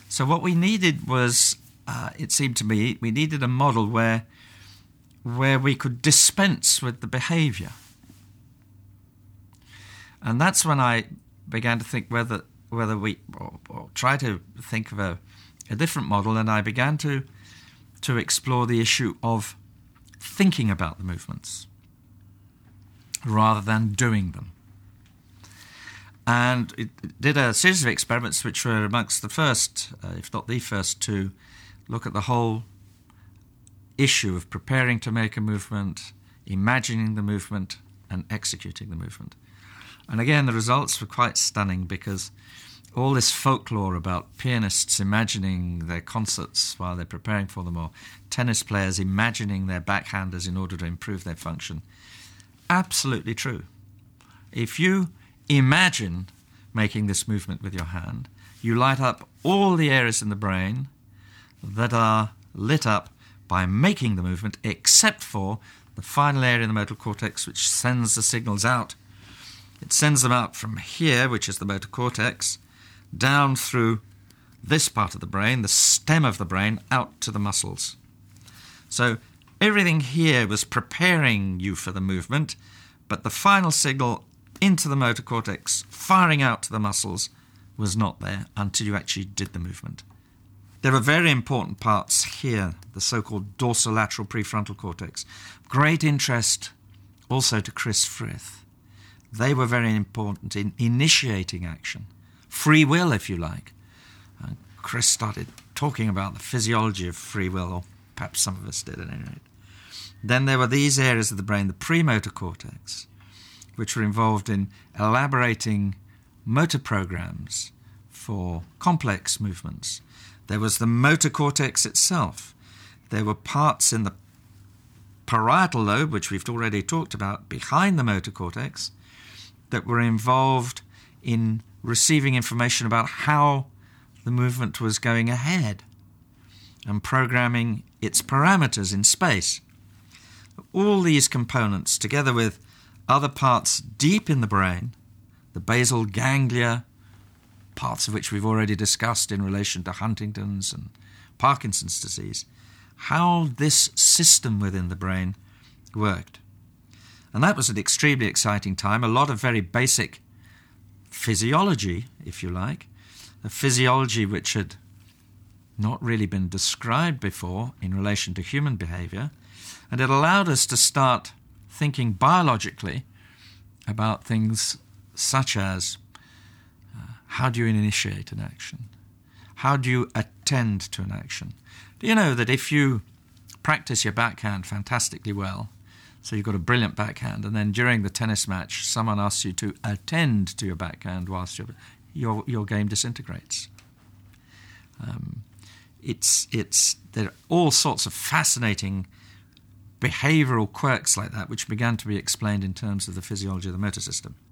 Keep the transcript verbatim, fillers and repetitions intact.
So what we needed was, uh, it seemed to me, we needed a model where where we could dispense with the behavior. And that's when I began to think whether whether we, or, or try to think of a, a different model, and I began to to explore the issue of thinking about the movements rather than doing them. And it did a series of experiments which were amongst the first, uh, if not the first, to look at the whole issue of preparing to make a movement, imagining the movement, and executing the movement. And again, the results were quite stunning, because all this folklore about pianists imagining their concerts while they're preparing for them, or tennis players imagining their backhanders in order to improve their function, absolutely true. If you imagine making this movement with your hand, you light up all the areas in the brain that are lit up by making the movement, except for the final area in the motor cortex, which sends the signals out. It sends them out from here, which is the motor cortex, down through this part of the brain, the stem of the brain, out to the muscles. So everything here was preparing you for the movement, but the final signal into the motor cortex, firing out to the muscles, was not there until you actually did the movement. There are very important parts here, the so-called dorsolateral prefrontal cortex. Great interest also to Chris Frith. They were very important in initiating action. Free will, if you like. And Chris started talking about the physiology of free will, or perhaps some of us did at any rate. Then there were these areas of the brain, the premotor cortex, which were involved in elaborating motor programs for complex movements. There was the motor cortex itself. There were parts in the parietal lobe, which we've already talked about, behind the motor cortex, that were involved in receiving information about how the movement was going ahead and programming its parameters in space. All these components, together with other parts deep in the brain, the basal ganglia, parts of which we've already discussed in relation to Huntington's and Parkinson's disease, how this system within the brain worked. And that was an extremely exciting time, a lot of very basic physiology, if you like, a physiology which had not really been described before in relation to human behavior, and it allowed us to start thinking biologically about things such as uh, how do you initiate an action? How do you attend to an action? Do you know that if you practice your backhand fantastically well, so you've got a brilliant backhand, and then during the tennis match someone asks you to attend to your backhand whilst your your, your game disintegrates. Um, it's it's there are all sorts of fascinating behavioural quirks like that which began to be explained in terms of the physiology of the motor system.